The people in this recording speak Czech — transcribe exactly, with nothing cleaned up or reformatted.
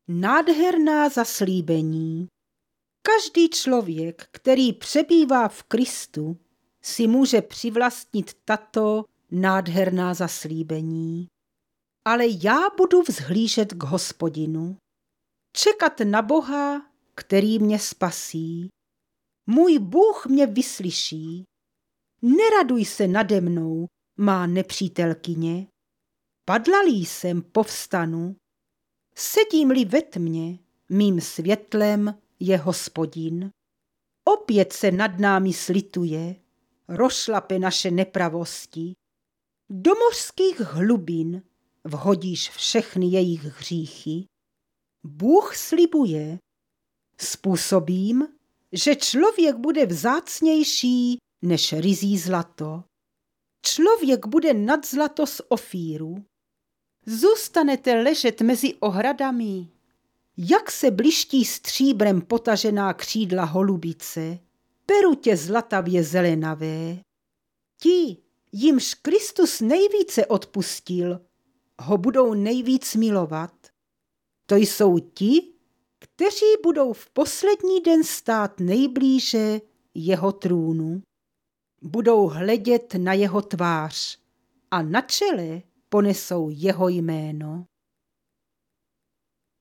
Nádherná zaslíbení. Každý člověk, který přebývá v Kristu, si může přivlastnit tato nádherná zaslíbení. Ale já budu vzhlížet k Hospodinu, čekat na Boha, který mě spasí. Můj Bůh mě vyslyší. Neraduj se nade mnou, má nepřítelkyně. Padla-li jsem, povstanu. Sedím-li ve tmě, mým světlem je Hospodin. Opět se nad námi slituje, rozšlape naše nepravosti. Do mořských hlubin vhodíš všechny jejich hříchy. Bůh slibuje, způsobím, že člověk bude vzácnější než ryzí zlato. Člověk bude nad zlato z Ofíru. Zůstanete ležet mezi ohradami, jak se bliští stříbrem potažená křídla holubice, perutě zlatavě zelenavé. Ti, jimž Kristus nejvíce odpustil, ho budou nejvíc milovat. To jsou ti, kteří budou v poslední den stát nejblíže jeho trůnu. Budou hledět na jeho tvář a na čele ponesou jeho jméno.